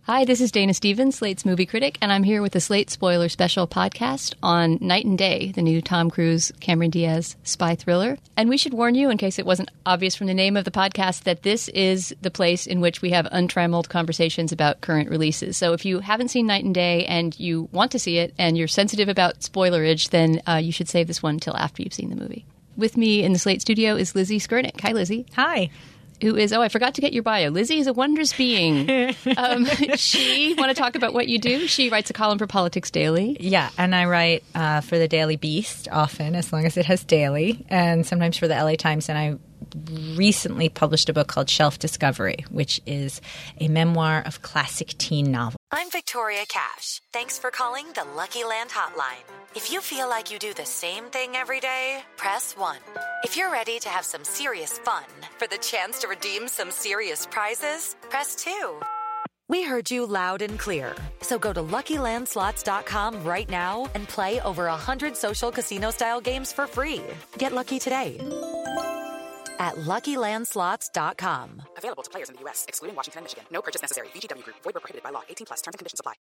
Hi, this is Dana Stevens, Slate's movie critic, and I'm here with the Slate Spoiler Special podcast on Night and Day, the new Tom Cruise, Cameron Diaz spy thriller. And we should warn you, in case it wasn't obvious from the name of the podcast, that this is the place in which we have untrammeled conversations about current releases. So if you haven't seen Night and Day and you want to see it and you're sensitive about spoilerage, then you should save this one till after you've seen the movie. With me in the Slate studio is Lizzie Skurnick. Hi, Lizzie. Hi. Who is, I forgot to get your bio. Lizzie is a wondrous being. She, want to talk about what you do? She writes a column for Politics Daily. Yeah, and I write for the Daily Beast often, as long as it has daily, and sometimes for the LA Times. And I recently published a book called Shelf Discovery, which is a memoir of classic teen novels. I'm Victoria Cash. Thanks for calling the Lucky Land Hotline. If you feel like you do the same thing every day, press 1. If you're ready to have some serious fun for the chance to redeem some serious prizes, press 2. We heard you loud and clear. So go to LuckyLandSlots.com right now and play over 100 social casino-style games for free. Get lucky today at LuckyLandSlots.com. Available to players in the U.S., excluding Washington and Michigan. No purchase necessary. VGW Group. Void where prohibited by law. 18+. Terms and conditions apply.